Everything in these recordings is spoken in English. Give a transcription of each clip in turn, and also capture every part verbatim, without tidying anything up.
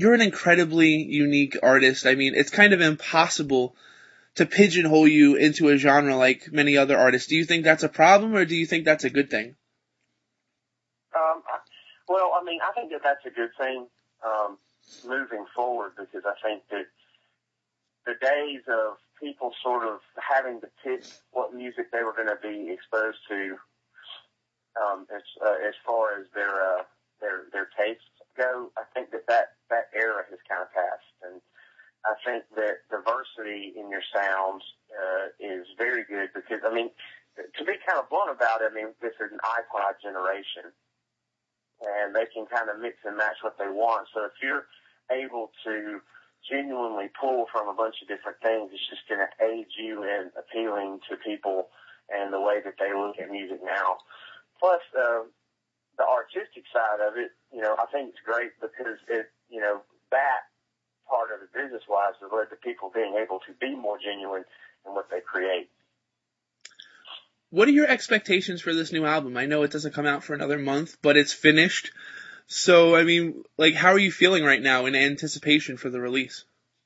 you're an incredibly unique artist. I mean, it's kind of impossible to pigeonhole you into a genre like many other artists. Do you think that's a problem, or do you think that's a good thing? Um, well, I mean, I think that that's a good thing um, moving forward, because I think that the days of people sort of having to pick what music they were going to be exposed to, um, as uh, as far as their uh, their their tastes go, I think that that, that era has kind of passed, and I think that diversity in your sounds uh, is very good, because I mean, to be kind of blunt about it, I mean, this is an iPod generation, and they can kind of mix and match what they want. So if you're able to genuinely pull from a bunch of different things, it's just going to aid you in appealing to people and the way that they look at music now. Plus, uh, the artistic side of it, you know, I think it's great, because it, you know, that part of it business-wise has led to people being able to be more genuine in what they create. What are your expectations for this new album? I know it doesn't come out for another month, but it's finished. So, I mean, like, how are you feeling right now in anticipation for the release?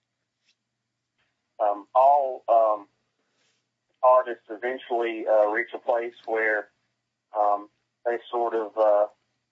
Um, all um, artists eventually uh, reach a place where um, they sort of uh,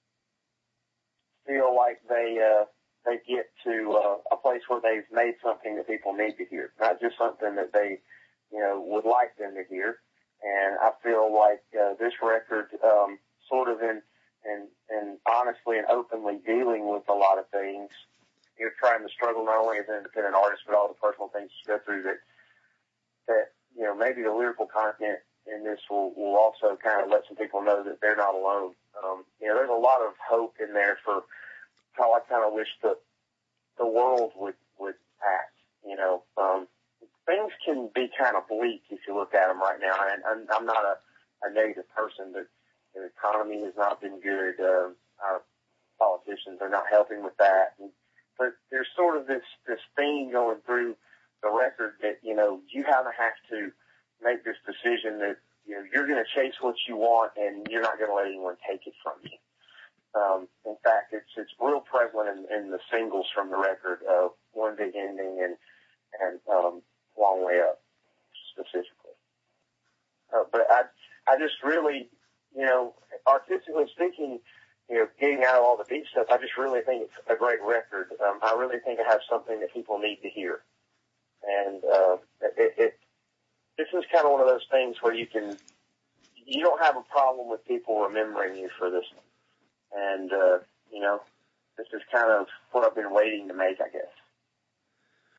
feel like they uh, they get to uh, a place where they've made something that people need to hear, not just something that they, you know, would like them to hear. And I feel like uh, this record, um, sort of in, in, in honestly and openly dealing with a lot of things, you're trying to struggle not only as an independent artist, but all the personal things you go through, that, that, you know, maybe the lyrical content in this will, will also kind of let some people know that they're not alone. Um, you know, there's a lot of hope in there for how I kind of wish the, the world would, would act, you know. Um, things can be kind of bleak if you look at them right now. And I'm, I'm not a, a negative person, but the economy has not been good. Uh, our politicians are not helping with that. And, but there's sort of this, this theme going through the record that, you know, you kind of have to make this decision that, you know, you're going to chase what you want, and you're not going to let anyone take it from you. Um, in fact, it's it's real prevalent in, in the singles from the record, uh, One Big Ending and and um, Long Way Up specifically. Uh, but I I just really, you know, artistically speaking, you know, getting out of all the deep stuff, I just really think it's a great record. Um, I really think it has something that people need to hear, and uh, it, it this is kind of one of those things where you can you don't have a problem with people remembering you for this one. And, uh, you know, this is kind of what I've been waiting to make, I guess.